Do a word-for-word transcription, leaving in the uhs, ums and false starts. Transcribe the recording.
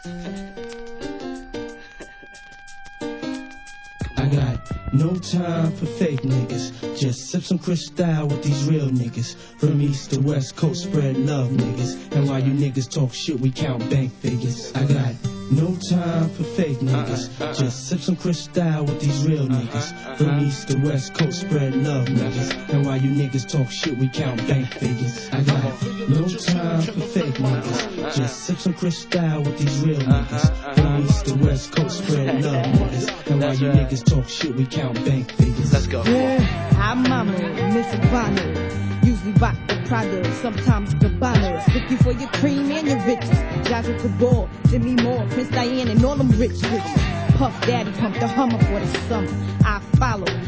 I got no time for fake niggas. Just sip some Cristal with these real niggas. From east to west coast, spread love niggas. And while you niggas talk shit, we count bank figures. I got no time for fake niggas. Just sip some Cristal with these real niggas. From east to west coast, spread love niggas. And while you niggas talk shit, we count bank figures. I got no time for fake niggas. Just sip some Cristal with these real niggas. From east to west coast, spread love niggas. And while you niggas talk shit, we count bank figures. Let's go. Yeah, I'm Mama, Miss Ivana. Usually rock the Prada, sometimes the Bonner. Looking for your cream and your riches. Jaja Cabal, send me more. Prince Diane and all them rich bitches. Puff Daddy pump the Hummer for the summer. I follow.